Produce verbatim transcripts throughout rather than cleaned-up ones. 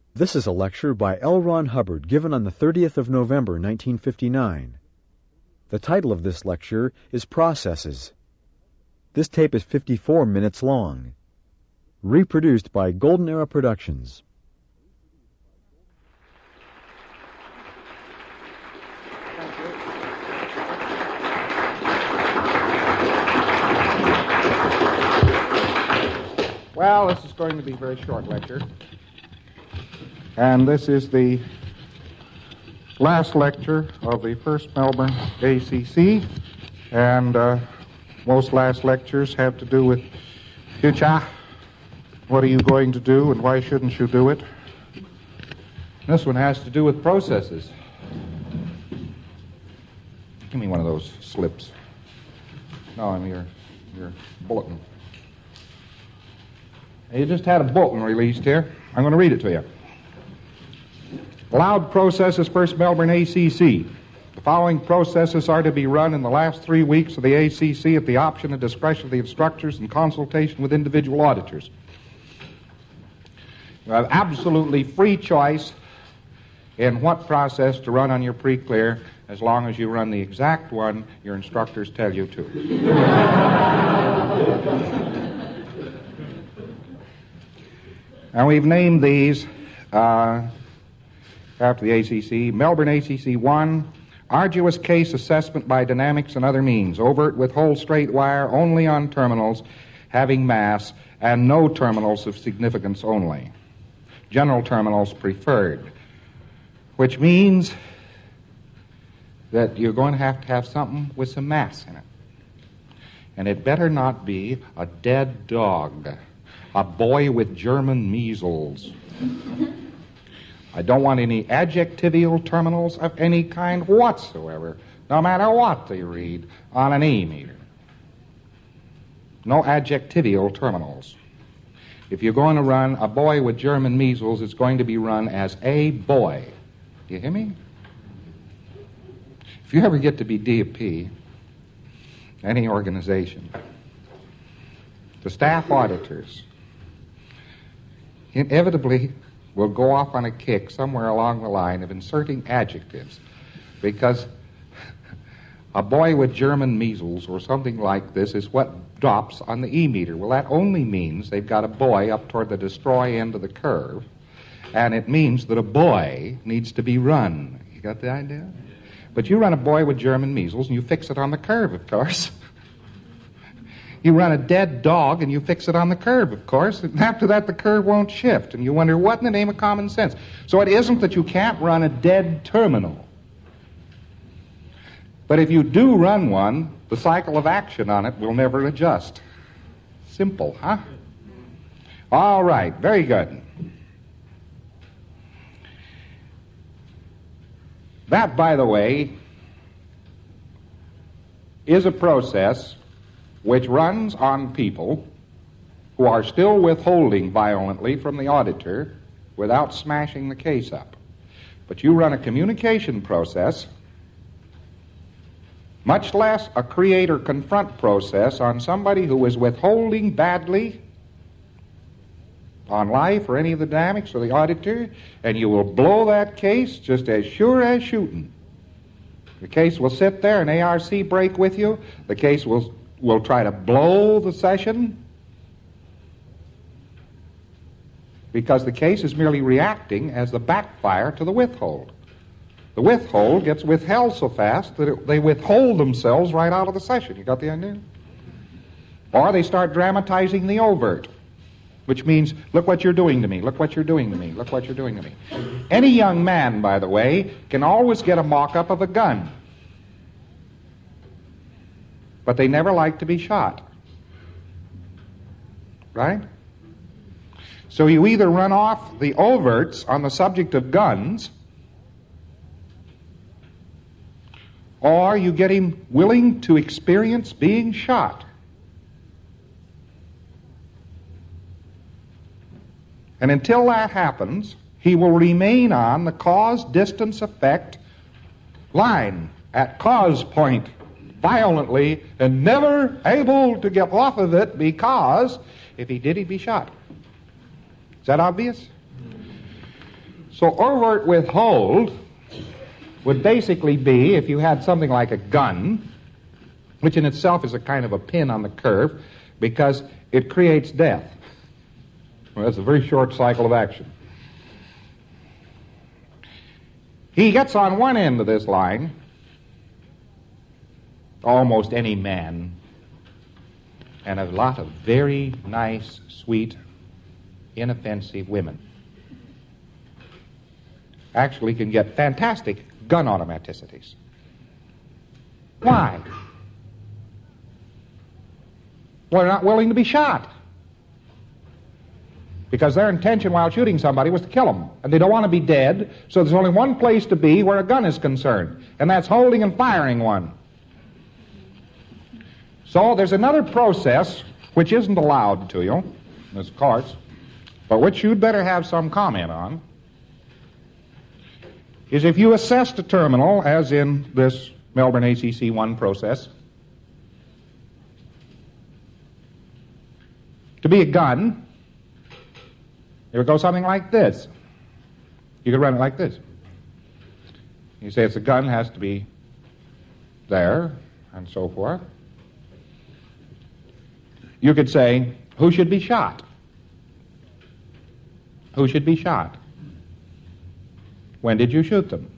This is a lecture by L. Ron Hubbard given on the thirtieth of November, nineteen fifty-nine. The title of this lecture is Processes. This tape is fifty-four minutes long. Reproduced by Golden Era Productions. Well, this is going to be a very short lecture. And this is the last lecture of the first Melbourne A C C. And uh, most last lectures have to do with future. What are you going to do and why shouldn't you do it? This one has to do with processes. Give me one of those slips. No, I mean your, your bulletin. You just had a bulletin released here. I'm going to read it to you. Allowed processes, First Melbourne A C C. The following processes are to be run in the last three weeks of the A C C at the option and discretion of the instructors in consultation with individual auditors. You have absolutely free choice in what process to run on your pre-clear as long as you run the exact one your instructors tell you to. And we've named these uh, after the A C C. Melbourne A C C one, arduous case assessment by dynamics and other means. Overt with whole straight wire only on terminals having mass and no terminals of significance only. General terminals preferred. Which means that you're going to have to have something with some mass in it. And it better not be a dead dog. A boy with German measles. I don't want any adjectival terminals of any kind whatsoever, no matter what they read on an E meter. No adjectival terminals. If you're going to run a boy with German measles, it's going to be run as a boy. Do you hear me? If you ever get to be D P, any organization, the staff auditors inevitably will go off on a kick somewhere along the line of inserting adjectives because a boy with German measles or something like this is what drops on the E meter. Well, that only means they've got a boy up toward the destroy end of the curve, and it means that a boy needs to be run. You got the idea? But you run a boy with German measles and you fix it on the curve, of course. You run a dead dog and you fix it on the curve, of course. And after that, the curve won't shift. And you wonder, what in the name of common sense? So it isn't that you can't run a dead terminal. But if you do run one, the cycle of action on it will never adjust. Simple, huh? All right, very good. That, by the way, is a process which runs on people who are still withholding violently from the auditor without smashing the case up. But you run a communication process, much less a create or confront process on somebody who is withholding badly on life or any of the dynamics or the auditor, and you will blow that case just as sure as shooting. The case will sit there, an A R C break with you, the case will will try to blow the session because the case is merely reacting as the backfire to the withhold. The withhold gets withheld so fast that it, they withhold themselves right out of the session. You got the idea? Or they start dramatizing the overt, which means, look what you're doing to me, look what you're doing to me, look what you're doing to me. Any young man, by the way, can always get a mock-up of a gun. But they never like to be shot. Right? So you either run off the overts on the subject of guns, or you get him willing to experience being shot. And until that happens, he will remain on the cause-distance effect line at cause point violently and never able to get off of it because if he did, he'd be shot. Is that obvious? So overt withhold would basically be if you had something like a gun, which in itself is a kind of a pin on the curve because it creates death. Well, that's a very short cycle of action. He gets on one end of this line, almost any man, and a lot of very nice, sweet, inoffensive women actually can get fantastic gun automaticities. Why? Well, they're not willing to be shot. Because their intention while shooting somebody was to kill them. And they don't want to be dead, so there's only one place to be where a gun is concerned, and that's holding and firing one. So there's another process which isn't allowed to you, of course, but which you'd better have some comment on, is if you assess the terminal, as in this Melbourne A C C one process, to be a gun, it would go something like this. You could run it like this. You say it's a gun, has to be there, and so forth. You could say, who should be shot? Who should be shot? When did you shoot them?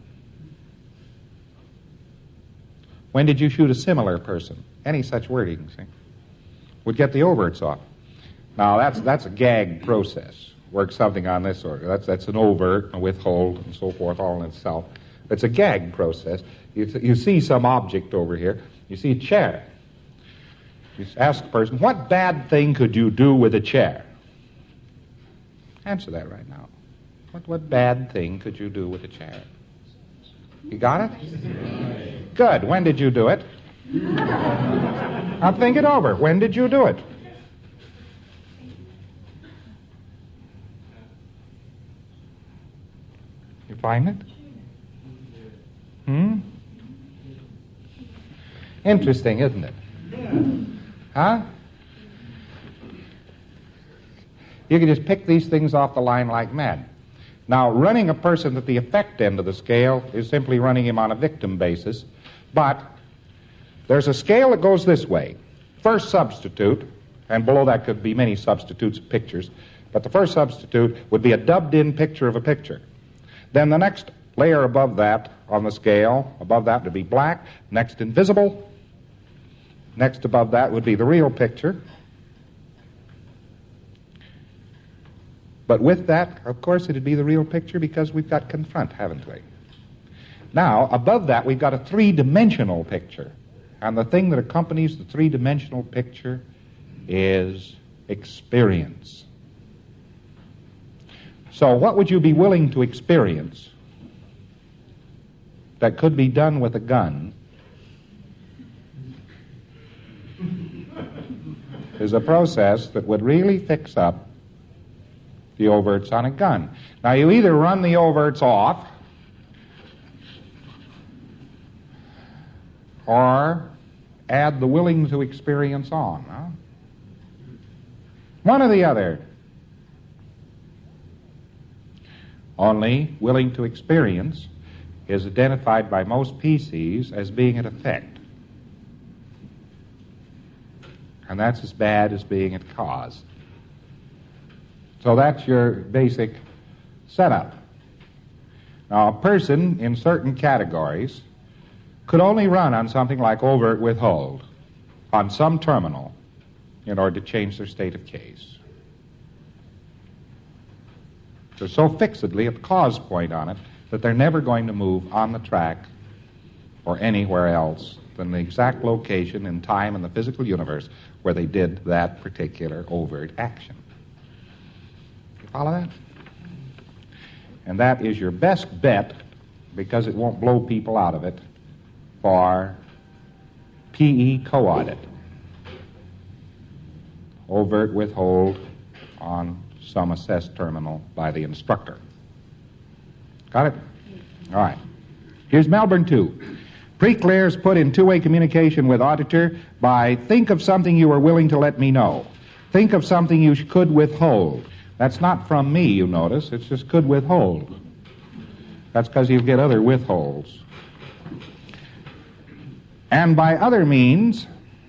When did you shoot a similar person? Any such wording, see, would get the overts off. Now, that's that's a gag process. Work something on this order. That's that's an overt, a withhold, and so forth, all in itself. It's a gag process. You, you see some object over here. You see a chair. You ask the person, what bad thing could you do with a chair? Answer that right now. What what bad thing could you do with a chair? You got it? Good. When did you do it? Now think it over. When did you do it? You find it? Hmm? Interesting, isn't it? Huh? You can just pick these things off the line like mad. Now, running a person at the effect end of the scale is simply running him on a victim basis, but there's a scale that goes this way. First substitute, and below that could be many substitutes of pictures, but the first substitute would be a dubbed-in picture of a picture. Then the next layer above that on the scale, above that would be black, next invisible, next above that would be the real picture. But with that, of course, it'd be the real picture because we've got confront, haven't we? Now, above that, we've got a three-dimensional picture. And the thing that accompanies the three-dimensional picture is experience. So what would you be willing to experience that could be done with a gun is a process that would really fix up the overts on a gun. Now, you either run the overts off or add the willing to experience on. Huh? One or the other. Only willing to experience is identified by most P Cs as being at effect. And that's as bad as being at cause. So that's your basic setup. Now, a person in certain categories could only run on something like overt withhold on some terminal in order to change their state of case. They're so fixedly at the cause point on it that they're never going to move on the track or anywhere else than the exact location in time in the physical universe where they did that particular overt action. You follow that? And that is your best bet, because it won't blow people out of it, for P E co-audit. Overt withhold on some assessed terminal by the instructor. Got it? All right. Here's Melbourne two. Pre-clear is put in two-way communication with auditor by think of something you are willing to let me know. Think of something you could withhold. That's not from me, you notice. It's just could withhold. That's because you get other withholds. And by other means,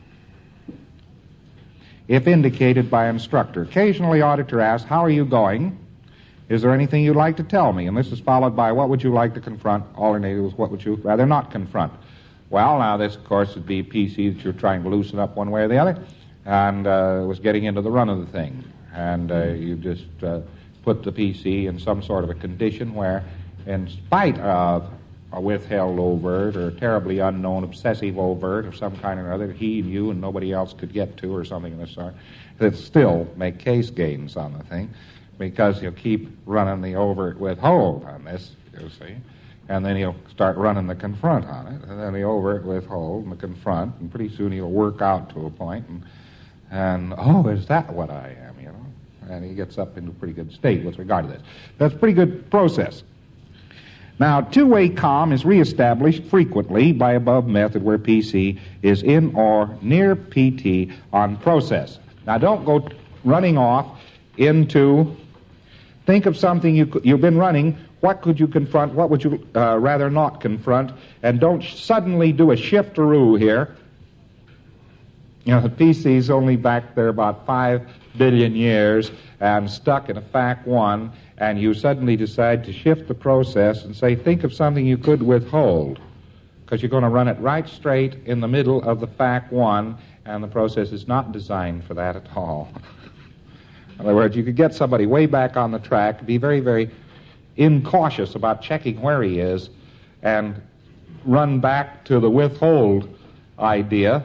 if indicated by instructor. Occasionally, auditor asks, how are you going? Is there anything you'd like to tell me? And this is followed by, what would you like to confront? Alternated with, what would you rather not confront? Well, now this, of course, would be a P C that you're trying to loosen up one way or the other, and uh, was getting into the run of the thing. And uh, you just uh, put the P C in some sort of a condition where, in spite of a withheld overt or a terribly unknown obsessive overt of some kind or other that he and you and nobody else could get to or something of the sort, that still make case gains on the thing, because you'll keep running the overt withhold on this, you see, and then he'll start running the confront on it, and then the overt withhold and the confront, and pretty soon he'll work out to a point, and, and oh, is that what I am, you know? And he gets up into a pretty good state with regard to this. That's a pretty good process. Now, two-way comm is reestablished frequently by above method where P C is in or near P T on process. Now, don't go running off into, think of something you, you've been running, what could you confront, what would you uh, rather not confront, and don't suddenly do a shifteroo here. You know, the P C's only back there about five billion years and stuck in a F A C one, and you suddenly decide to shift the process and say, think of something you could withhold, because you're going to run it right straight in the middle of the F A C one, and the process is not designed for that at all. In other words, you could get somebody way back on the track, be very, very incautious about checking where he is, and run back to the withhold idea,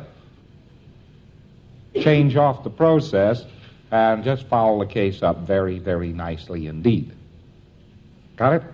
change off the process, and just follow the case up very, very nicely indeed. Got it?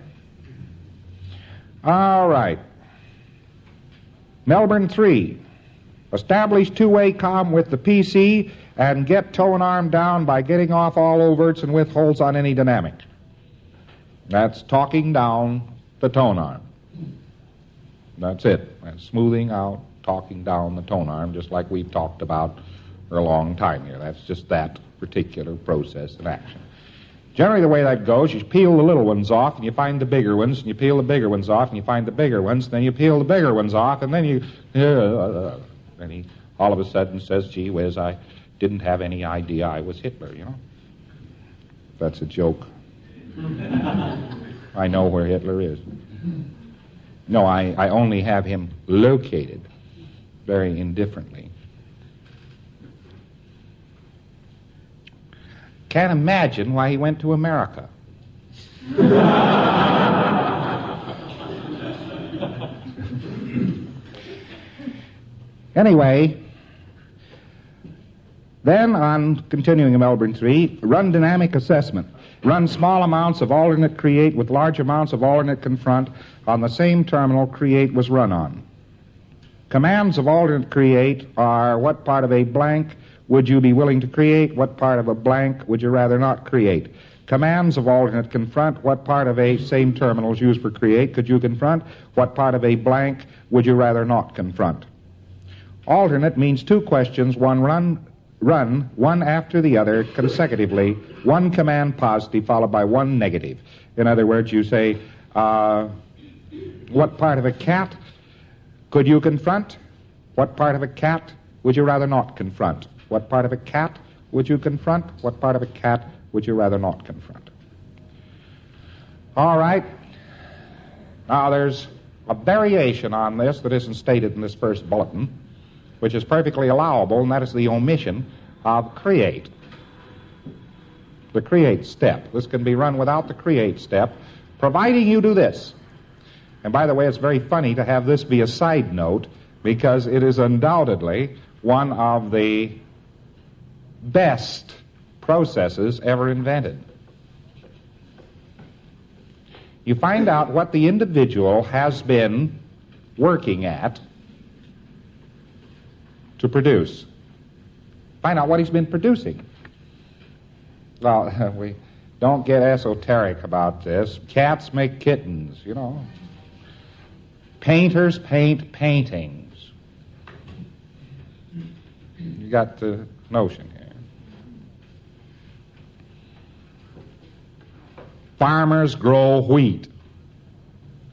All right. Melbourne three. Establish two-way comm with the P C and get toe and arm down by getting off all overts and withholds on any dynamic. That's talking down the tone arm. That's it. That's smoothing out, talking down the tone arm, just like we've talked about for a long time here. That's just that particular process in action. Generally, the way that goes, you peel the little ones off, and you find the bigger ones, and you peel the bigger ones off, and you find the bigger ones, then you peel the bigger ones off, and then you... Uh, and he all of a sudden says, gee whiz, I didn't have any idea I was Hitler, you know. That's a joke. I know where Hitler is. No, I, I only have him located very indifferently. Can't imagine why he went to America. Anyway, then on continuing in Melbourne three, run dynamic assessment. Run small amounts of alternate create with large amounts of alternate confront on the same terminal create was run on. Commands of alternate create are, what part of a blank would you be willing to create? What part of a blank would you rather not create? Commands of alternate confront, what part of a same terminal is used for create could you confront? What part of a blank would you rather not confront? Alternate means two questions, one run, run one after the other consecutively, one command positive followed by one negative. In other words, you say, uh, what part of a cat could you confront? What part of a cat would you rather not confront? What part of a cat would you confront? What part of a cat would you rather not confront? All right. Now, there's a variation on this that isn't stated in this first bulletin, which is perfectly allowable, and that is the omission of create. The create step. This can be run without the create step, providing you do this. And by the way, it's very funny to have this be a side note, because it is undoubtedly one of the best processes ever invented. You find out what the individual has been working at to produce. Find out what he's been producing. Well, we don't get esoteric about this. Cats make kittens, you know. Painters paint paintings. You got the notion here. Farmers grow wheat.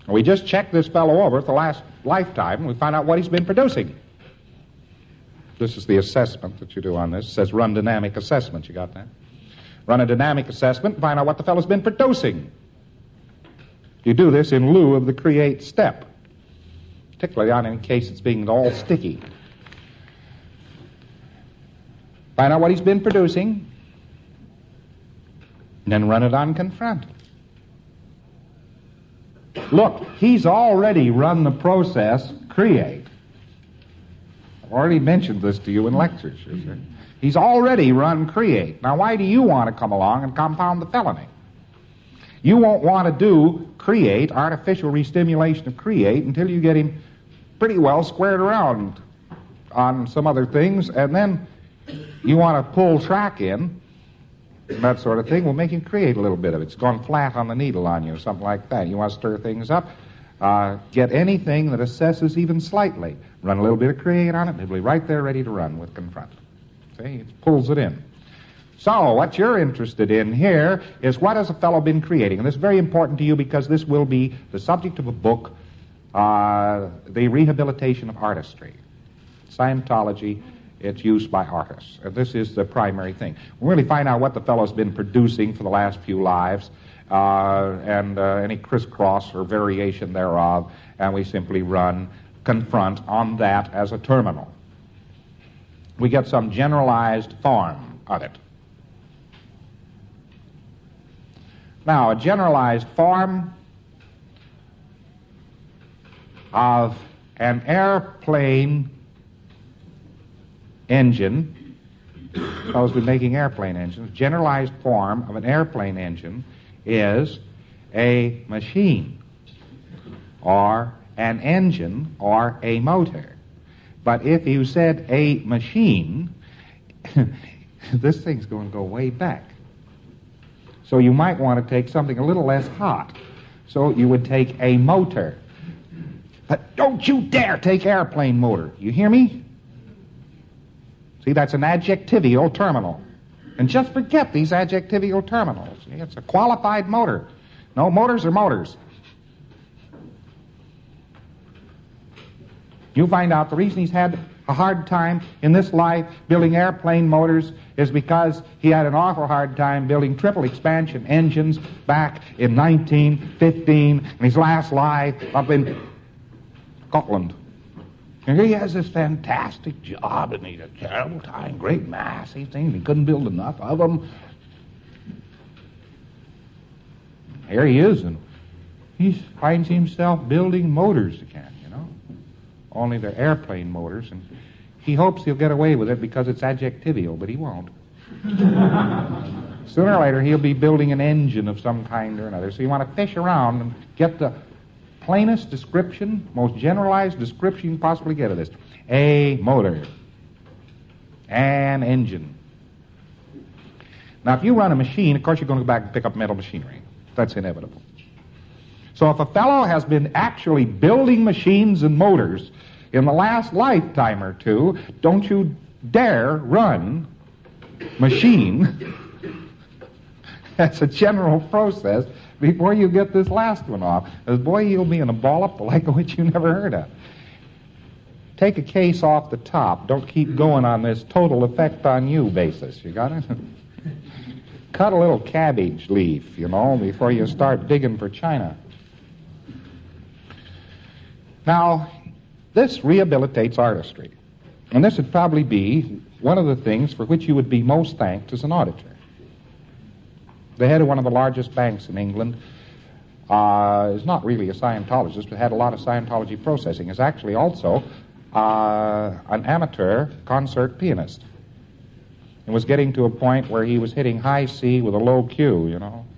We just checked this fellow over at the last lifetime, and we found out what he's been producing. This is the assessment that you do on this. It says run dynamic assessment. You got that? Run a dynamic assessment and find out what the fellow's been producing. You do this in lieu of the create step, particularly on in case it's being all sticky. Find out what he's been producing, and then run it on confront. Look, he's already run the process create. I've already mentioned this to you in lectures. You see. He's already run create. Now, why do you want to come along and compound the felony? You won't want to do create, artificial restimulation of create, until you get him pretty well squared around on some other things, and then you want to pull track in, and that sort of thing. Will make him create a little bit of it. It's gone flat on the needle on you or something like that. You want to stir things up. Uh, get anything that assesses even slightly. Run a little bit of create on it, it'll be right there ready to run with confront. See, it pulls it in. So, what you're interested in here is what has a fellow been creating. And this is very important to you because this will be the subject of a book, uh, The Rehabilitation of Artistry. Scientology, its use by artists. And this is the primary thing. We really find out what the fellow's been producing for the last few lives, uh, and uh, any crisscross or variation thereof, and we simply run confront on that as a terminal. We get some generalized form of it. Now, a generalized form of an airplane engine, suppose we're making airplane engines, generalized form of an airplane engine is a machine or an engine or a motor. But if you said a machine, this thing's going to go way back. So you might want to take something a little less hot. So you would take a motor. But don't you dare take airplane motor. You hear me? See, that's an adjectival terminal. And just forget these adjectival terminals. See, it's a qualified motor. No, motors are motors. You find out the reason he's had a hard time in this life building airplane motors is because he had an awful hard time building triple expansion engines back in nineteen fifteen in his last life up in Scotland. And here he has this fantastic job, and he's a terrible time, great massive things. He couldn't build enough of them. Here he is, and he finds himself building motors again, you know. Only they're airplane motors, and he hopes he'll get away with it because it's adjectival, but he won't. Sooner or later, he'll be building an engine of some kind or another. So you want to fish around and get the plainest description, most generalized description you can possibly get of this. A motor. An engine. Now, if you run a machine, of course you're going to go back and pick up metal machinery. That's inevitable. So if a fellow has been actually building machines and motors in the last lifetime or two, don't you dare run machine. That's a general process before you get this last one off. As boy, you'll be in a ball up the like of which you never heard of. Take a case off the top. Don't keep going on this total effect on you basis. You got it? Cut a little cabbage leaf, you know, before you start digging for China. Now, this rehabilitates artistry. And this would probably be one of the things for which you would be most thanked as an auditor. The head of one of the largest banks in England uh, is not really a Scientologist, but had a lot of Scientology processing. Is actually also uh, an amateur concert pianist. And was getting to a point where he was hitting high C with a low Q, you know.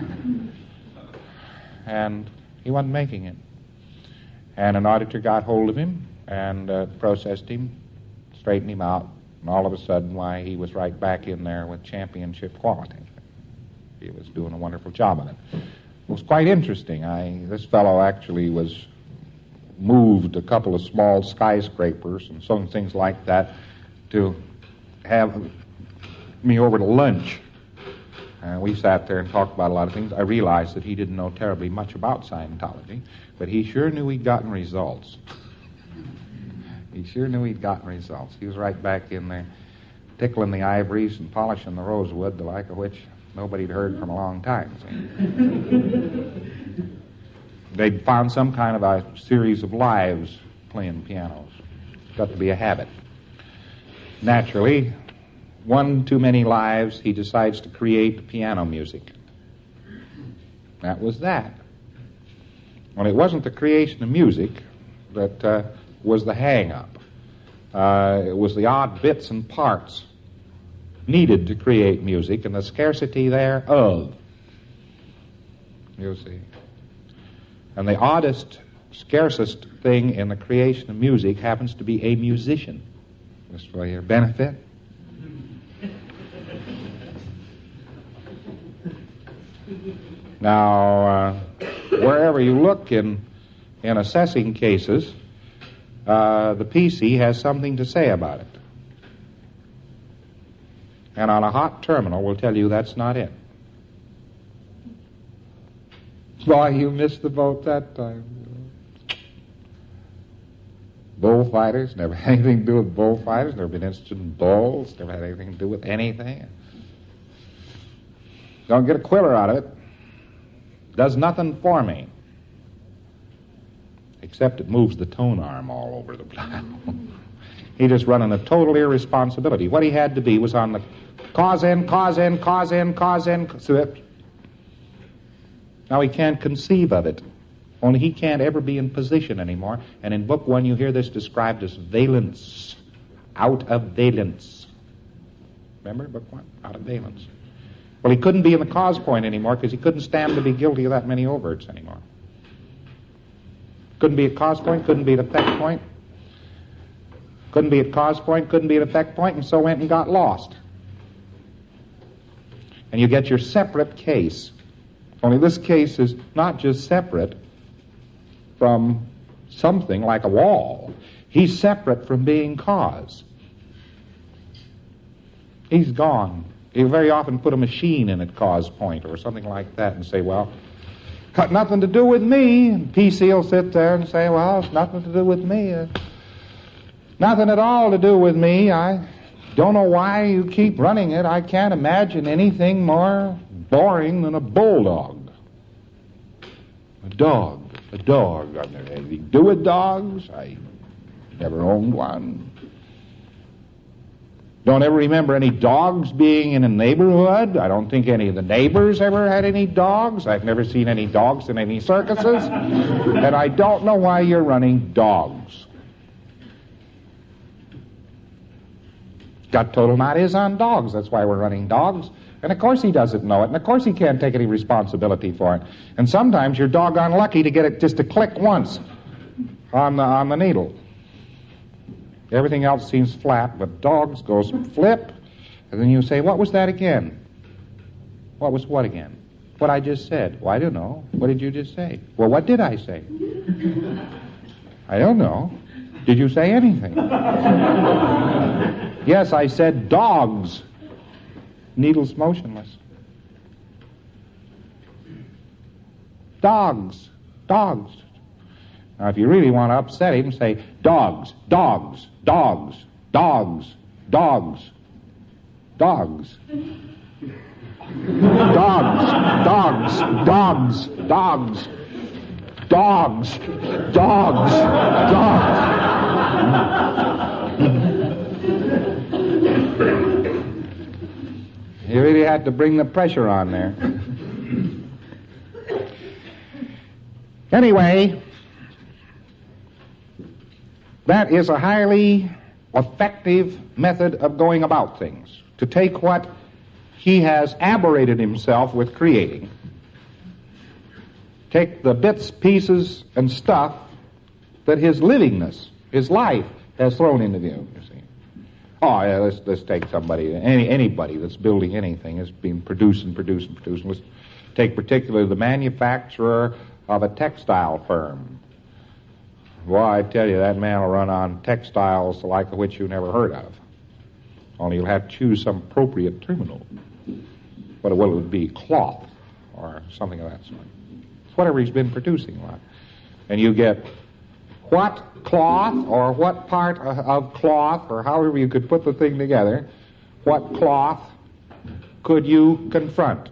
And he wasn't making it. And an auditor got hold of him and uh, processed him, straightened him out, and all of a sudden, why, he was right back in there with championship quality. He was doing a wonderful job on it. It was quite interesting. I, this fellow actually was moved a couple of small skyscrapers and some things like that to have me over to lunch. And we sat there and talked about a lot of things. I realized that he didn't know terribly much about Scientology, but he sure knew he'd gotten results. He sure knew he'd gotten results. He was right back in there tickling the ivories and polishing the rosewood, the like of which nobody'd heard from a long time. They'd found some kind of a series of lives playing pianos. Got to be a habit. Naturally, one too many lives, he decides to create piano music. That was that. Well, it wasn't the creation of music that uh, was the hang-up. Uh, it was the odd bits and parts needed to create music and the scarcity thereof. You see. And the oddest, scarcest thing in the creation of music happens to be a musician. Just for your benefit. Now, uh, wherever you look in in assessing cases, uh, the P C has something to say about it. And on a hot terminal will tell you that's not it. Why, you missed the boat that time. Bullfighters, never had anything to do with bullfighters, never been interested in bulls, never had anything to do with anything. Don't get a quiller out of it. Does nothing for me. Except it moves the tone arm all over the place. He just running a total irresponsibility. What he had to be was on the cause end, cause end, cause end, cause end. Now he can't conceive of it. Only he can't ever be in position anymore. And in book one you hear this described as valence. Out of valence. Remember book one? Out of valence. Well, he couldn't be in the cause point anymore because he couldn't stand to be guilty of that many overts anymore. Couldn't be at cause point, couldn't be at effect point. Couldn't be at cause point, couldn't be at effect point, and so went and got lost. And you get your separate case. Only this case is not just separate from something like a wall. He's separate from being cause. He's gone. You very often put a machine in at cause point or something like that and say, well, got nothing to do with me. And P C will sit there and say, well, it's nothing to do with me. Uh, nothing at all to do with me. I don't know why you keep running it. I can't imagine anything more boring than a bulldog. A dog. A dog. I've never had anything to do with dogs. I never owned one. Don't ever remember any dogs being in a neighborhood. I don't think any of the neighbors ever had any dogs. I've never seen any dogs in any circuses. And I don't know why you're running dogs. Got total knot is on dogs. That's why we're running dogs. And of course he doesn't know it. And of course he can't take any responsibility for it. And sometimes you're doggone lucky to get it just to click once on the, on the needle. Everything else seems flat, but dogs goes flip, and then you say, what was that again? What was what again? What I just said. Well, I don't know. What did you just say? Well, what did I say? I don't know. Did you say anything? Yes, I said dogs. Needles motionless. Dogs. Dogs. Now, if you really want to upset him, say, dogs, dogs, dogs, dogs, dogs, dogs. Dogs, dogs, dogs, dogs, dogs, dogs, dogs. You really had to bring the pressure on there. Anyway, that is a highly effective method of going about things. To take what he has aberrated himself with creating, take the bits, pieces, and stuff that his livingness, his life, has thrown into view, you see. Oh, yeah, let's, let's take somebody, any, anybody that's building anything has been producing, producing, producing. Let's take particularly the manufacturer of a textile firm. Well, I tell you, that man will run on textiles the like of which you never heard of. Only you'll have to choose some appropriate terminal. But well, it would be cloth or something of that sort. It's whatever he's been producing. Right? And you get what cloth or what part of cloth, or however you could put the thing together, what cloth could you confront?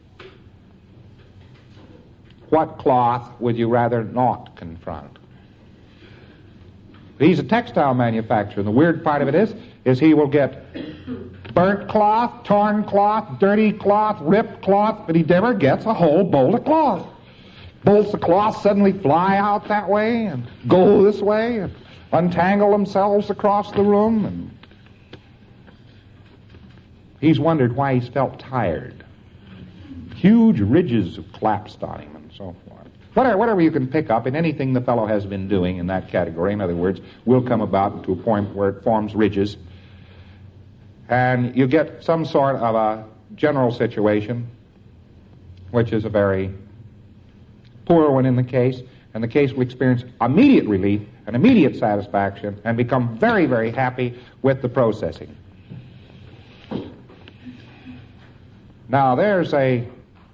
What cloth would you rather not confront? He's a textile manufacturer. The weird part of it is, is he will get burnt cloth, torn cloth, dirty cloth, ripped cloth, but he never gets a whole bolt of cloth. Bolts of cloth suddenly fly out that way and go this way and untangle themselves across the room. And he's wondered why he's felt tired. Huge ridges have collapsed on him and so forth. Whatever, whatever you can pick up in anything the fellow has been doing in that category, in other words, will come about to a point where it forms ridges. And you get some sort of a general situation, which is a very poor one in the case, and the case will experience immediate relief and immediate satisfaction and become very, very happy with the processing. Now, there's a,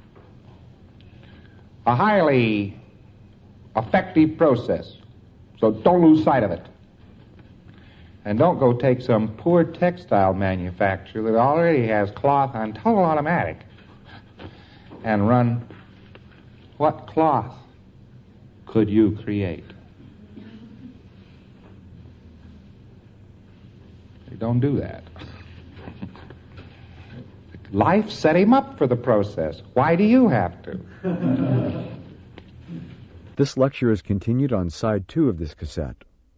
a highly effective process, so don't lose sight of it. And don't go take some poor textile manufacturer that already has cloth on total automatic and run, what cloth could you create? They don't do that. Life set him up for the process. Why do you have to? This lecture is continued on side two of this cassette.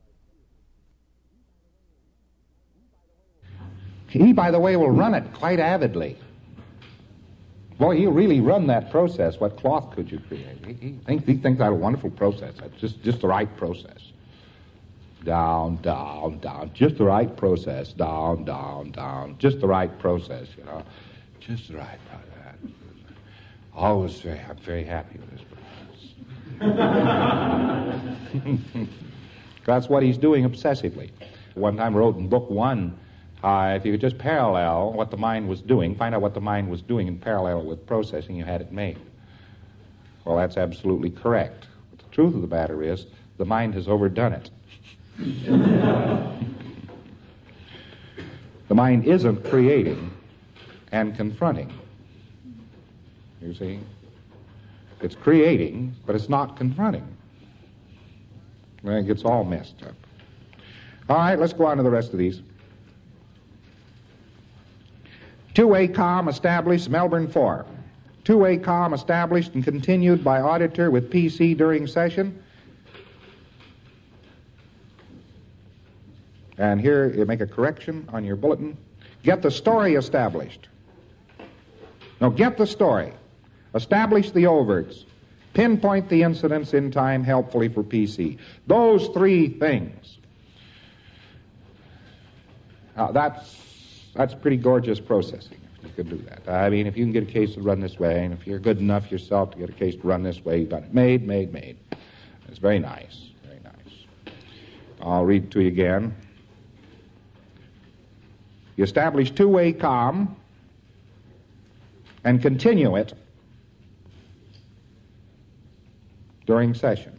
He, by the way, will run it quite avidly. Boy, he'll really run that process. What cloth could you create? He, he, thinks, he thinks that's a wonderful process. That's just, just the right process. Down, down, down. Just the right process. Down, down, down. Just the right process, you know. Just the right process. Always very, I'm very happy with this process. That's what he's doing obsessively. One time I wrote in book one, Uh, if you could just parallel what the mind was doing, find out what the mind was doing and parallel it with processing, you had it made. Well, that's absolutely correct. But the truth of the matter is, the mind has overdone it. The mind isn't creating and confronting. You see? It's creating, but it's not confronting. Well, it gets all messed up. All right, let's go on to the rest of these. Two-way comm established, Melbourne four. Two-way comm established and continued by auditor with P C during session. And here you make a correction on your bulletin. Get the story established. No, get the story. Establish the overts. Pinpoint the incidents in time helpfully for P C. Those three things. Now, that's That's pretty gorgeous processing, if you could do that. I mean, if you can get a case to run this way, and if you're good enough yourself to get a case to run this way, you've got it made, made, made. It's very nice, very nice. I'll read it to you again. You establish two-way comm and continue it during session.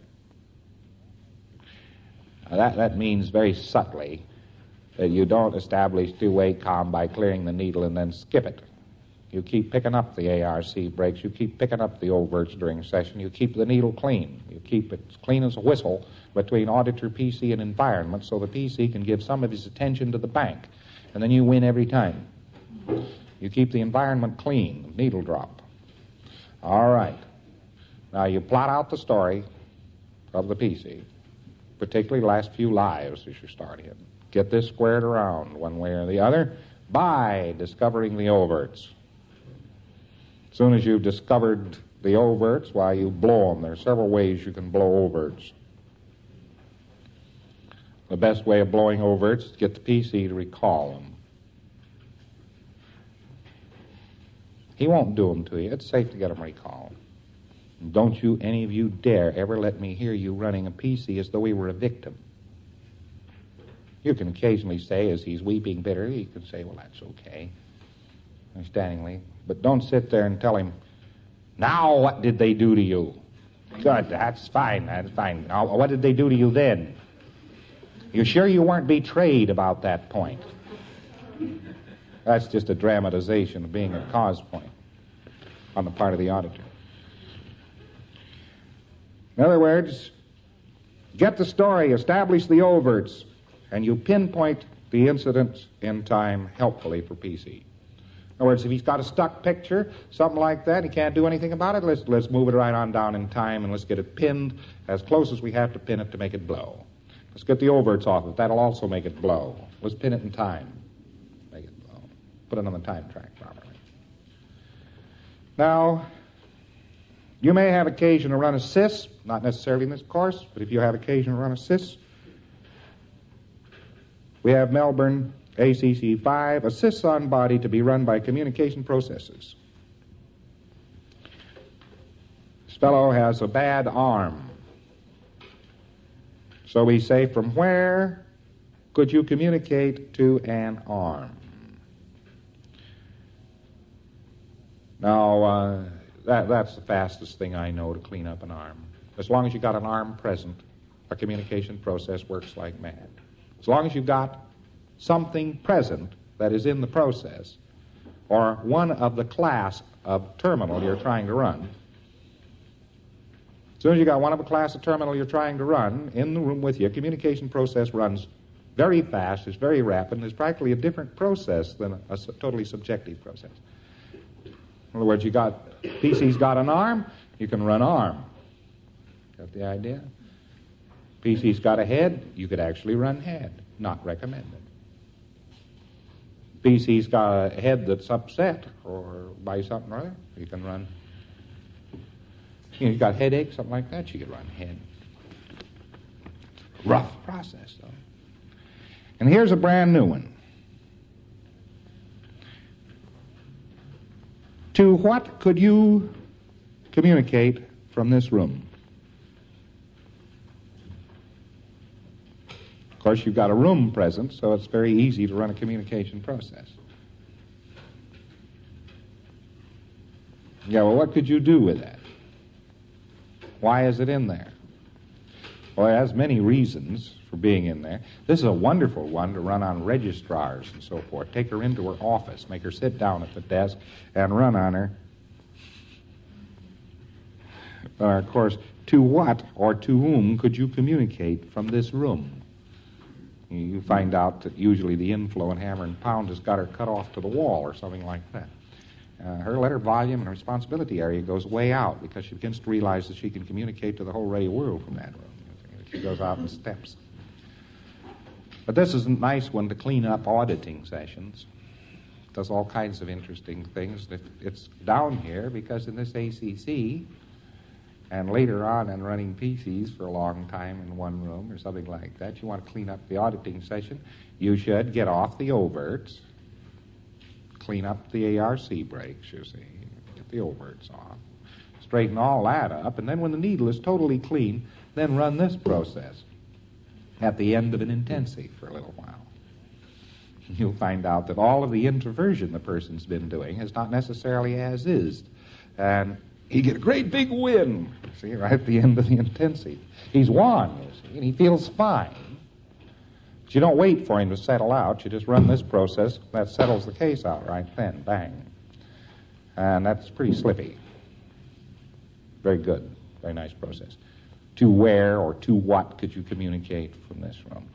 Now that, that means very subtly that you don't establish two-way comm by clearing the needle and then skip it. You keep picking up the A R C breaks. You keep picking up the overts during session. You keep the needle clean. You keep it clean as a whistle between auditor, P C, and environment so the P C can give some of his attention to the bank. And then you win every time. You keep the environment clean, needle drop. All right. Now you plot out the story of the P C, particularly the last few lives as you start in. Get this squared around one way or the other by discovering the overts. As soon as you've discovered the overts, why, you blow them. There are several ways you can blow overts. The best way of blowing overts is to get the P C to recall them. He won't do them to you. It's safe to get them recalled. Don't you, any of you, dare ever let me hear you running a P C as though he were a victim. You can occasionally say, as he's weeping bitterly, you can say, well, that's okay. understandingly. But don't sit there and tell him, now what did they do to you? Good, that's fine, that's fine. Now, what did they do to you then? You sure you weren't betrayed about that point? That's just a dramatization of being a cause point on the part of the auditor. In other words, get the story, establish the overts, and you pinpoint the incidents in time helpfully for P C. In other words, if he's got a stuck picture, something like that, he can't do anything about it, let's, let's move it right on down in time and let's get it pinned as close as we have to pin it to make it blow. Let's get the overts off it. That'll also make it blow. Let's pin it in time. Make it blow. Put it on the time track properly. Now, you may have occasion to run a S I S, not necessarily in this course, but if you have occasion to run a S I S, we have Melbourne A C C five, assists on body to be run by communication processes. This fellow has a bad arm. So we say, from where could you communicate to an arm? Now, uh, that, that's the fastest thing I know to clean up an arm. As long as you got an arm present, a communication process works like mad. As long as you've got something present that is in the process, or one of the class of terminal you're trying to run. As soon as you got one of the class of terminal you're trying to run in the room with you, a communication process runs very fast, it's very rapid, and it's practically a different process than a, a totally subjective process. In other words, you got, P C's got an arm, you can run arm. Got the idea? P C's got a head, you could actually run head. Not recommended. P C's got a head that's upset or by something or other, you can run. You know, you got headache, something like that, you could run head. Rough process, though. And here's a brand new one. To what could you communicate from this room? Of course, you've got a room present, so it's very easy to run a communication process. Yeah, well, what could you do with that? Why is it in there? Well, it has many reasons for being in there. This is a wonderful one to run on registrars and so forth. Take her into her office, make her sit down at the desk, and run on her. Uh, of course, to what or to whom could you communicate from this room? You find out that usually the inflow and hammer and pound has got her cut off to the wall or something like that. Uh, her letter volume and responsibility area goes way out because she begins to realize that she can communicate to the whole radio world from that room. She goes out in steps. But this is a nice one to clean up auditing sessions. It does all kinds of interesting things. It's down here because in this A C C, and later on in running P Cs for a long time in one room or something like that, you want to clean up the auditing session, you should get off the overts, clean up the A R C breaks, you see, get the overts off, straighten all that up, and then when the needle is totally clean, then run this process at the end of an intensive for a little while. You'll find out that all of the introversion the person's been doing is not necessarily as is, and he get a great big win, see, right at the end of the intensive. He's won, you see, and he feels fine. But you don't wait for him to settle out. You just run this process. That settles the case out right then, bang. And that's pretty slippy. Very good, very nice process. To where or to what could you communicate from this room?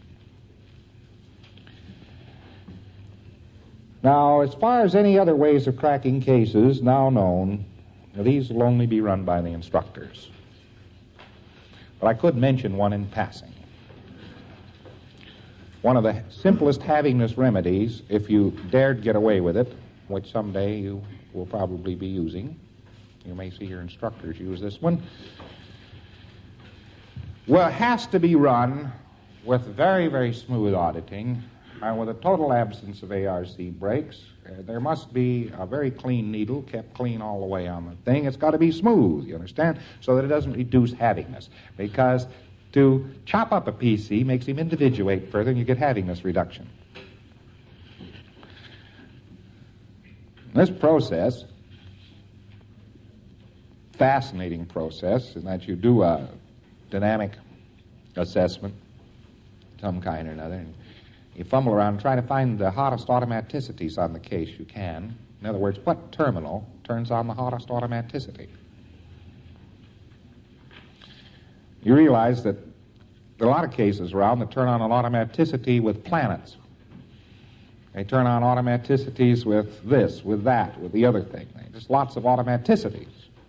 Now, as far as any other ways of cracking cases now known, these will only be run by the instructors. But I could mention one in passing. One of the simplest havingness remedies, if you dared get away with it, which someday you will probably be using, you may see your instructors use this one, well, it has to be run with very, very smooth auditing and with a total absence of A R C breaks. Uh, there must be a very clean needle kept clean all the way on the thing. It's got to be smooth, you understand, so that it doesn't reduce havingness. Because to chop up a P C makes him individuate further and you get havingness reduction. This process, fascinating process, in that you do a dynamic assessment, some kind or another, and you fumble around and try to find the hottest automaticities on the case you can. In other words, what terminal turns on the hottest automaticity? You realize that there are a lot of cases around that turn on an automaticity with planets. They turn on automaticities with this, with that, with the other thing. There's lots of automaticities.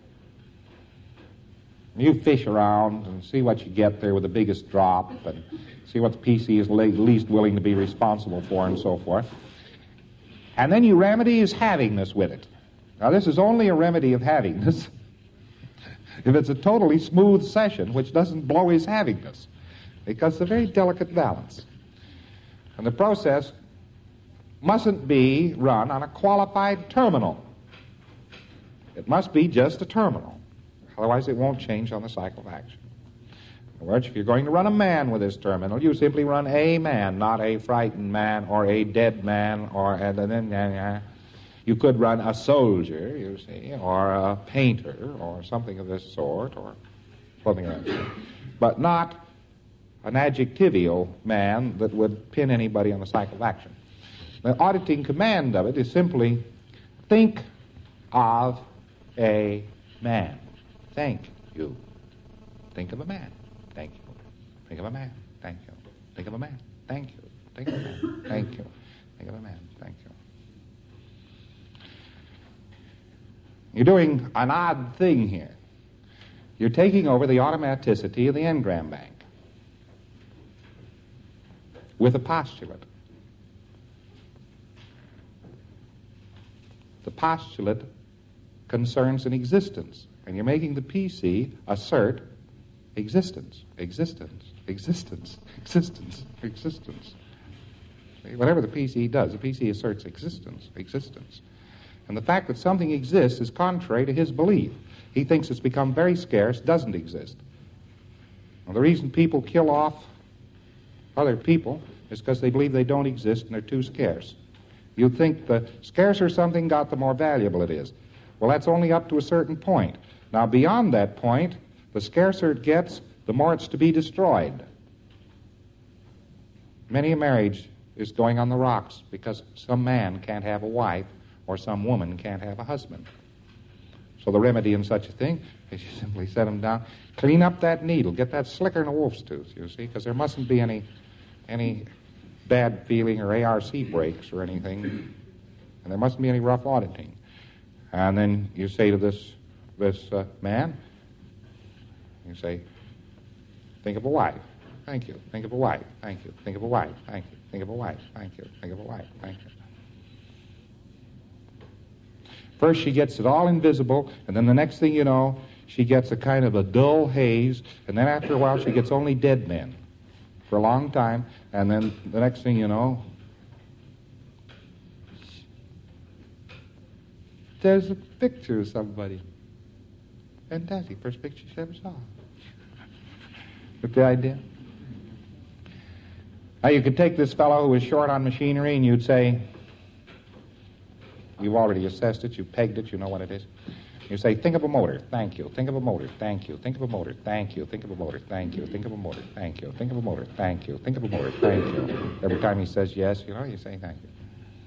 You fish around and see what you get there with the biggest drop and see what the P C is least willing to be responsible for and so forth. And then you remedy his havingness with it. Now, this is only a remedy of havingness if it's a totally smooth session which doesn't blow his havingness, because it's a very delicate balance. And the process mustn't be run on a qualified terminal. It must be just a terminal. Otherwise, it won't change on the cycle of action. In other words, if you're going to run a man with this terminal, you simply run a man, not a frightened man or a dead man, or and then uh, you could run a soldier, you see, or a painter, or something of this sort, or something like that, but not an adjectival man that would pin anybody on the cycle of action. The auditing command of it is simply think of a man. Thank you. Think of a man. Thank you. Think of a man. Thank you. Think of a man. Thank you. Think of a man. Thank you. Think of a man. Thank you. You're doing an odd thing here. You're taking over the automaticity of the engram bank with a postulate. The postulate concerns an existence, and you're making the P C assert existence, existence, existence, existence, existence. See, whatever the P C does, the P C asserts existence, existence. And the fact that something exists is contrary to his belief. He thinks it's become very scarce, doesn't exist. Well, the reason people kill off other people is because they believe they don't exist and they're too scarce. You think the scarcer something got, the more valuable it is. Well, that's only up to a certain point. Now, beyond that point, the scarcer it gets, the more it's to be destroyed. Many a marriage is going on the rocks because some man can't have a wife or some woman can't have a husband. So the remedy in such a thing is you simply set them down, clean up that needle, get that slicker than a wolf's tooth, you see, because there mustn't be any any bad feeling or A R C breaks or anything, and there mustn't be any rough auditing. And then you say to this this uh, man, you say, think of a wife. Thank you. Think of a wife. Thank you. Think of a wife. Thank you. Think of a wife. Thank you. Think of a wife. Thank you. First she gets it all invisible, and then the next thing you know, she gets a kind of a dull haze, and then after a while she gets only dead men for a long time, and then the next thing you know, there's a picture of somebody. Fantastic. First picture she ever saw. Get the idea? Now you could take this fellow who was short on machinery and you'd say, you've already assessed it, you've pegged it, you know what it is. You say, think of a motor, thank you. Think of a motor, thank you. Think of a motor, thank you. Think of a motor, thank you. Think of a motor, thank you. Think of a motor, thank you. Think of a motor, thank you. Every time he says yes, you know, you say thank you.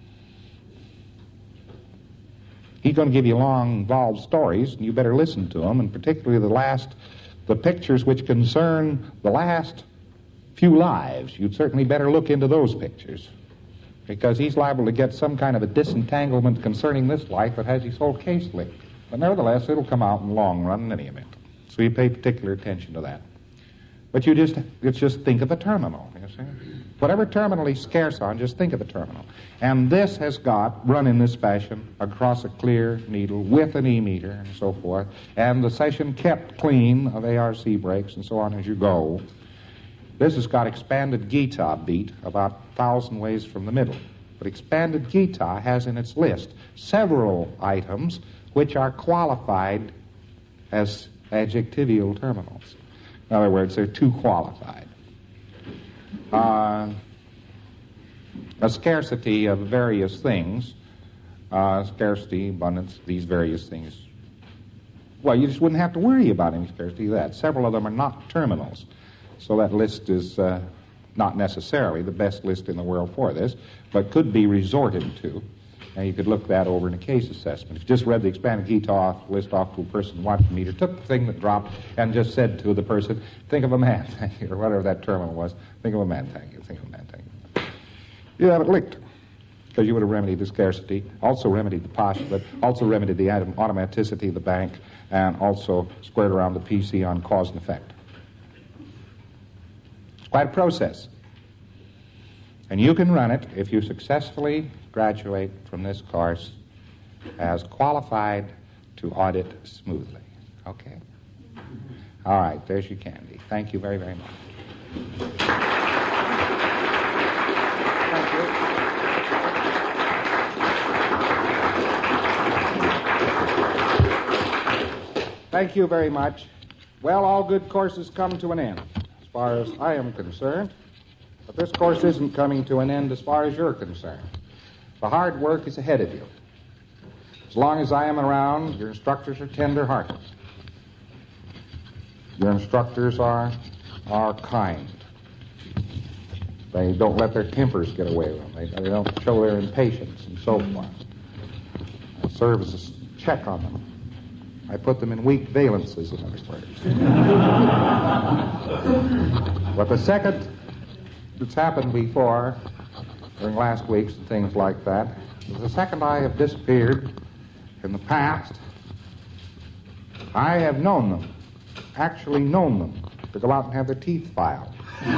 He's going to give you long, involved stories, and you better listen to them, and particularly the last, the pictures which concern the last few lives. You'd certainly better look into those pictures, because he's liable to get some kind of a disentanglement concerning this life that has his whole case linked. But nevertheless, it'll come out in the long run in any event. So you pay particular attention to that. But you just, it's just think of a terminal, you see. Whatever terminal he's scarce on, just think of a terminal. And this has got, run in this fashion, across a clear needle with an E-meter and so forth, and the session kept clean of A R C breaks and so on as you go. This has got expanded Gita beat about a thousand ways from the middle. But expanded Gita has in its list several items which are qualified as adjectival terminals. In other words, they're too qualified. Uh, a scarcity of various things uh, scarcity, abundance, these various things. Well, you just wouldn't have to worry about any scarcity of that. Several of them are not terminals. So that list is uh, not necessarily the best list in the world for this, but could be resorted to. And you could look that over in a case assessment. If you just read the expanded Gita off, list off to a person, watched the meter, took the thing that dropped, and just said to the person, think of a man, thank you, or whatever that terminal was, think of a man, thank you, think of a man, thank you. You have it licked, because you would have remedied the scarcity, also remedied the postulate, also remedied the automaticity of the bank, and also squared around the P C on cause and effect. It's quite a process. And you can run it if you successfully graduate from this course as qualified to audit smoothly. Okay? All right, there's your candy. Thank you very, very much. Thank you. Thank you very much. Well, all good courses come to an end, as far as I am concerned. But this course isn't coming to an end as far as you're concerned. The hard work is ahead of you. As long as I am around, your instructors are tender-hearted. Your instructors are, are kind. They don't let their tempers get away with them. They, they don't show their impatience and so forth. I serve as a check on them. I put them in weak valences, in other words. But the second that's happened before, during last weeks and things like that, the second I have disappeared in the past, I have known them, actually known them, to go out and have their teeth filed.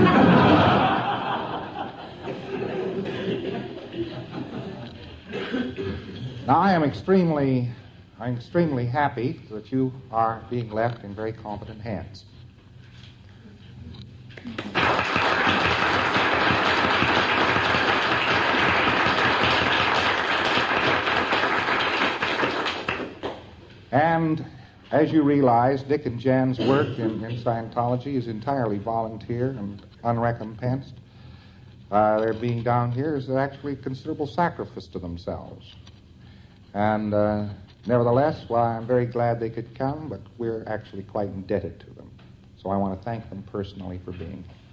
Now, I am extremely, I'm extremely happy that you are being left in very competent hands. And as you realize, Dick and Jan's work in, in Scientology is entirely volunteer and unrecompensed. Uh, their being down here is actually a considerable sacrifice to themselves. And uh, nevertheless, well, I'm very glad they could come, but we're actually quite indebted to them. So I want to thank them personally for being here.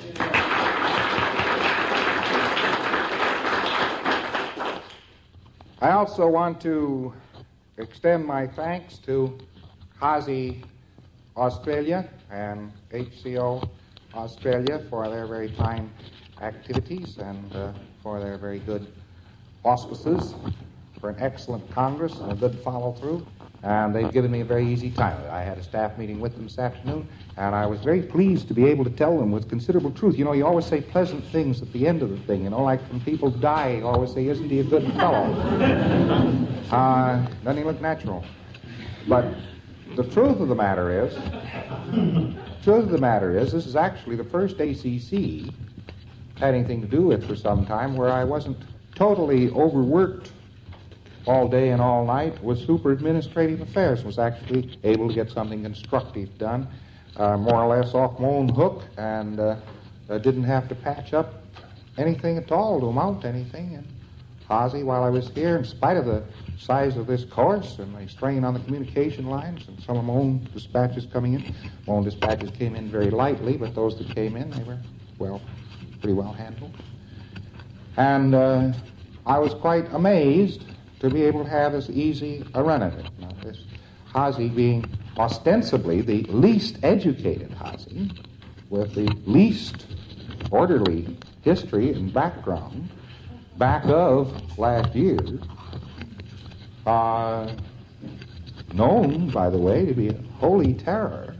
I also want to extend my thanks to Hazy Australia and H C O Australia for their very fine activities and uh, for their very good auspices, for an excellent Congress and a good follow-through. And they've given me a very easy time. I had a staff meeting with them this afternoon, and I was very pleased to be able to tell them with considerable truth. You know, you always say pleasant things at the end of the thing. You know, like when people die, you always say, isn't he a good fellow? Uh, doesn't he look natural? But the truth of the matter is, truth of the matter is, this is actually the first A C C had anything to do with for some time where I wasn't totally overworked all day and all night with super administrative affairs, was actually able to get something constructive done, uh, more or less off my own hook, and uh, uh, didn't have to patch up anything at all to amount to anything. And Hazy, while I was here, in spite of the size of this course and the strain on the communication lines and some of my own dispatches coming in, my own dispatches came in very lightly, but those that came in, they were, well, pretty well handled. And uh, I was quite amazed to be able to have this easy a run at it. Now, this Hazy being ostensibly the least educated Hazy, with the least orderly history and background, back of last year, uh, known, by the way, to be a holy terror.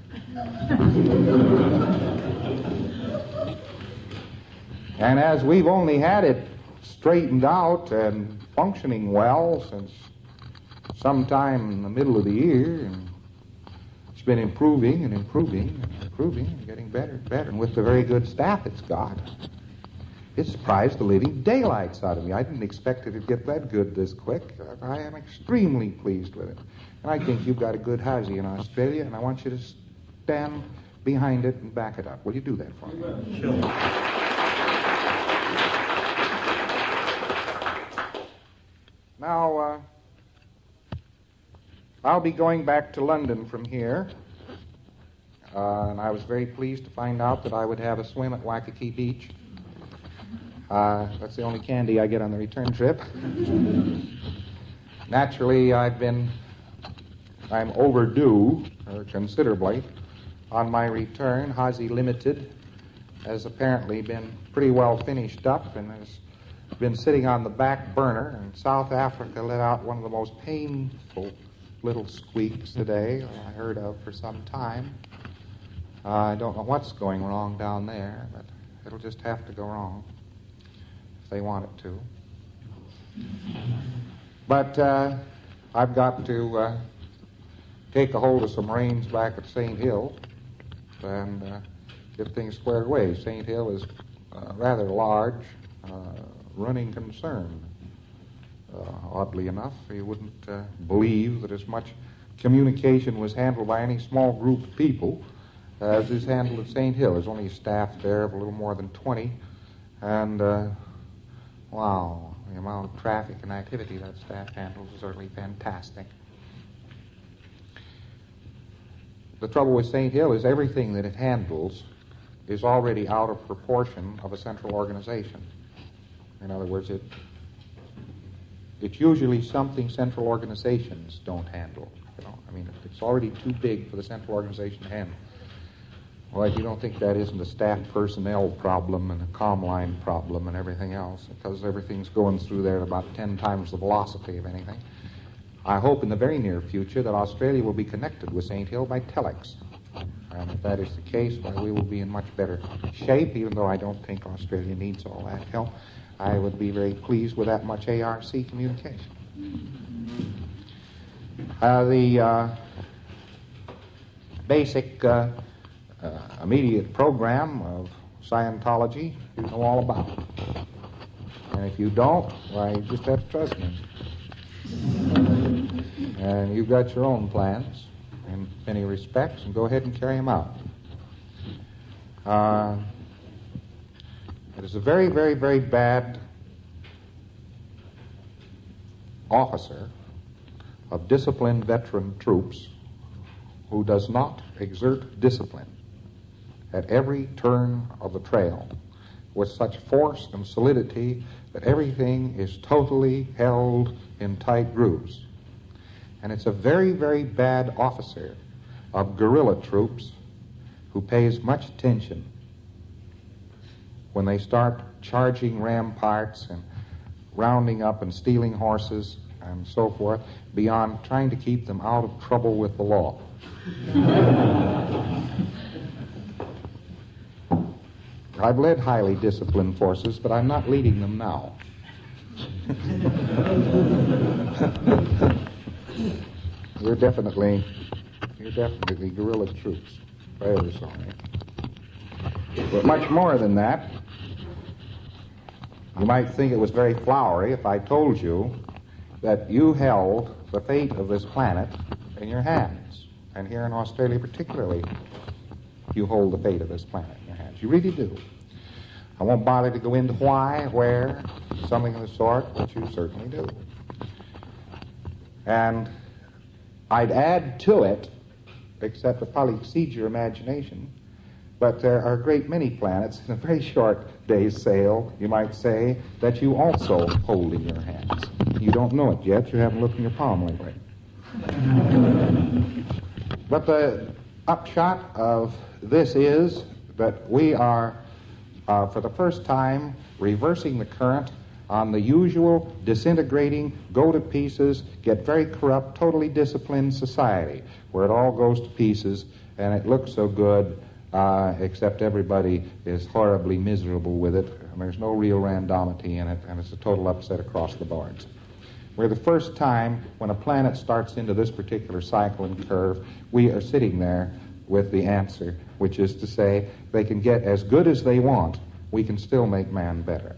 And as we've only had it straightened out and functioning well since sometime in the middle of the year, and it's been improving and improving and improving and getting better and better, and with the very good staff it's got, it surprised the living daylights out of me. I didn't expect it to get that good this quick. I am extremely pleased with it. And I think you've got a good Hazy in Australia, and I want you to stand behind it and back it up. Will you do that for me? Sure. Now, uh, I'll be going back to London from here, uh, and I was very pleased to find out that I would have a swim at Waikiki Beach. Uh, that's the only candy I get on the return trip. Naturally, I've been, I'm overdue uh, considerably on my return. Hazy Limited has apparently been pretty well finished up and has been sitting on the back burner, and South Africa let out one of the most painful little squeaks today I heard of for some time. Uh, I don't know what's going wrong down there, but it'll just have to go wrong if they want it to. But uh, I've got to uh, take a hold of some reins back at Saint Hill and uh, get things squared away. Saint Hill is uh, rather large, uh, running concern. Uh, oddly enough, you wouldn't uh, believe that as much communication was handled by any small group of people as is handled at Saint Hill. There's only a staff there of a little more than twenty, and uh, wow, the amount of traffic and activity that staff handles is certainly fantastic. The trouble with Saint Hill is everything that it handles is already out of proportion of a central organization. In other words, it it's usually something central organizations don't handle. You know, I mean, it's already too big for the central organization to handle. Well, you don't think that isn't a staff personnel problem and a comm line problem and everything else, because everything's going through there at about ten times the velocity of anything. I hope in the very near future that Australia will be connected with Saint Hill by telex. And if that is the case, well, we will be in much better shape, even though I don't think Australia needs all that help. I would be very pleased with that much A R C communication. Uh, the uh, basic uh, uh, immediate program of Scientology you know all about. And if you don't, why, you just have to trust me. And you've got your own plans in many respects, and go ahead and carry them out. Uh, it is a very, very, very bad officer of disciplined veteran troops who does not exert discipline at every turn of the trail with such force and solidity that everything is totally held in tight grooves. And it's a very, very bad officer of guerrilla troops who pays much attention when they start charging ramparts and rounding up and stealing horses and so forth, beyond trying to keep them out of trouble with the law. I've led highly disciplined forces, but I'm not leading them now. You're definitely, you're definitely guerrilla troops, if I ever saw any. But much more than that, you might think it was very flowery if I told you that you held the fate of this planet in your hands. And here in Australia particularly, you hold the fate of this planet in your hands. You really do. I won't bother to go into why, where, something of the sort, but you certainly do. And I'd add to it, except it probably exceeds your imagination, but there are a great many planets in a very short day's sail, you might say, that you also hold in your hands. You don't know it yet. You haven't looked in your palm lately. But the upshot of this is that we are, uh, for the first time, reversing the current on the usual disintegrating, go to pieces, get very corrupt, totally disciplined society, where it all goes to pieces and it looks so good, uh, except everybody is horribly miserable with it, and there's no real randomity in it, and it's a total upset across the boards. We're the first time when a planet starts into this particular cycle and curve, we are sitting there with the answer, which is to say, they can get as good as they want, we can still make man better.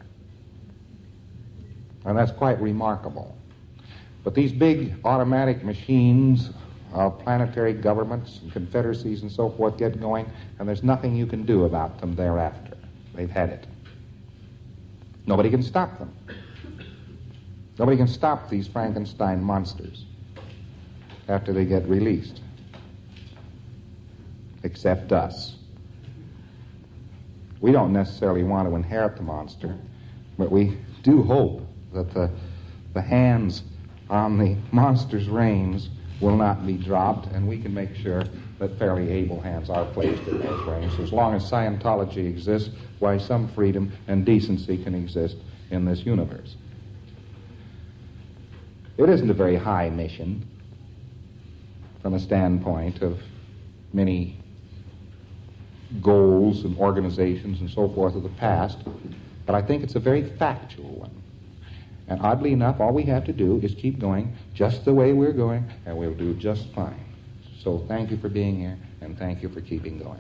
And that's quite remarkable. But these big automatic machines of planetary governments and confederacies and so forth get going, and there's nothing you can do about them thereafter. They've had it. Nobody can stop them. Nobody can stop these Frankenstein monsters. after they get released. Except us. We don't necessarily want to inherit the monster, but we do hope that the, the hands on the monster's reins will not be dropped, and we can make sure that fairly able hands are placed in those reins. As long as Scientology exists, why, some freedom and decency can exist in this universe. It isn't a very high mission from a standpoint of many goals and organizations and so forth of the past, but I think it's a very factual one. And oddly enough, all we have to do is keep going just the way we're going, and we'll do just fine. So thank you for being here, and thank you for keeping going.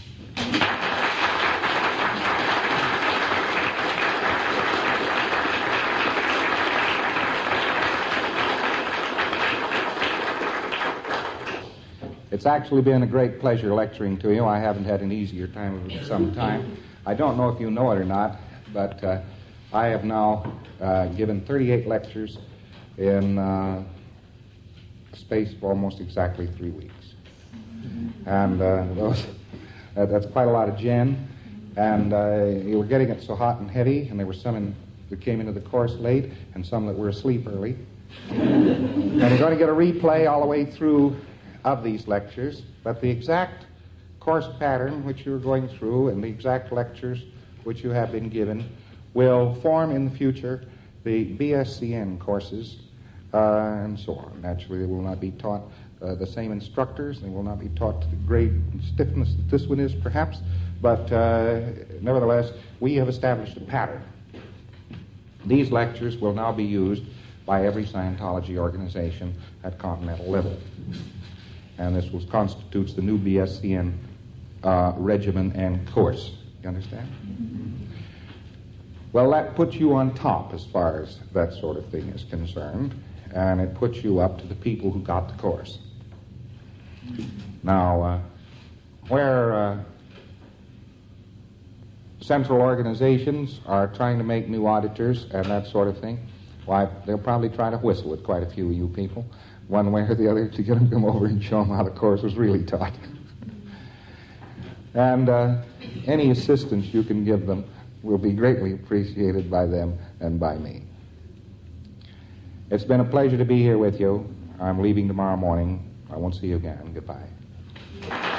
It's actually been a great pleasure lecturing to you. I haven't had an easier time of it in some time. I don't know if you know it or not, but uh, I have now uh, given thirty-eight lectures in uh, a space of almost exactly three weeks. And uh, those, uh, that's quite a lot of gin. And uh, you were getting it so hot and heavy, and there were some in, that came into the course late, and some that were asleep early. And you're going to get a replay all the way through of these lectures, but the exact course pattern which you're going through and the exact lectures which you have been given will form in the future the B S C N courses uh, and so on. Naturally, they will not be taught uh, the same instructors. They will not be taught to the great stiffness that this one is, perhaps, but uh, nevertheless, we have established a pattern. These lectures will now be used by every Scientology organization at continental level. And this was, constitutes the new B S C N uh, regimen and course. You understand? Mm-hmm. Well, that puts you on top as far as that sort of thing is concerned, and it puts you up to the people who got the course. Now, uh, where uh, central organizations are trying to make new auditors and that sort of thing, why, they'll probably try to whistle at quite a few of you people, one way or the other, to get them to come over and show them how the course was really taught. And uh, any assistance you can give them will be greatly appreciated by them and by me. It's been a pleasure to be here with you. I'm leaving tomorrow morning. I won't see you again. Goodbye.